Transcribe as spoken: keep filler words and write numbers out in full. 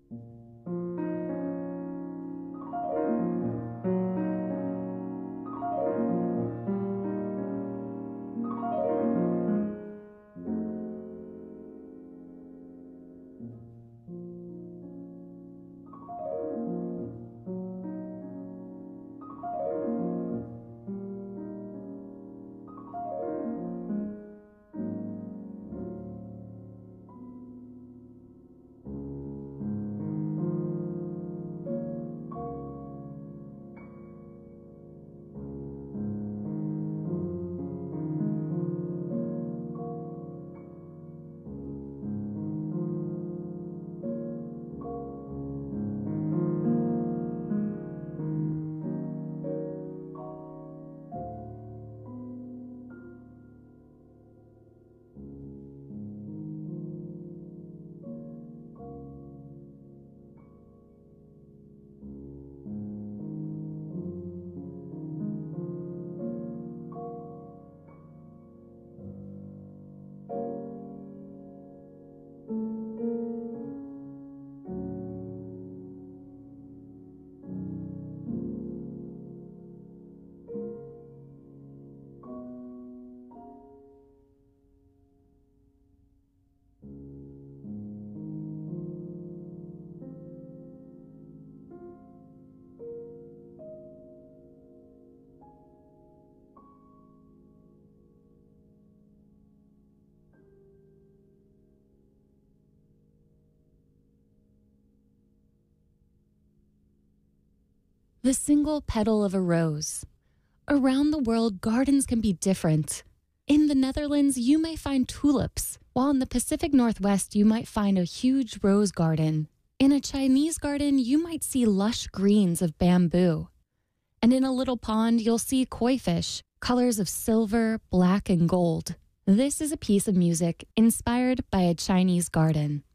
The single petal of a rose. Around the world, gardens can be different. In the Netherlands, you may find tulips, while in the Pacific Northwest, you might find a huge rose garden. In a Chinese garden, you might see lush greens of bamboo. And in a little pond, you'll see koi fish, colors of silver, black, and gold. This is a piece of music inspired by a Chinese garden.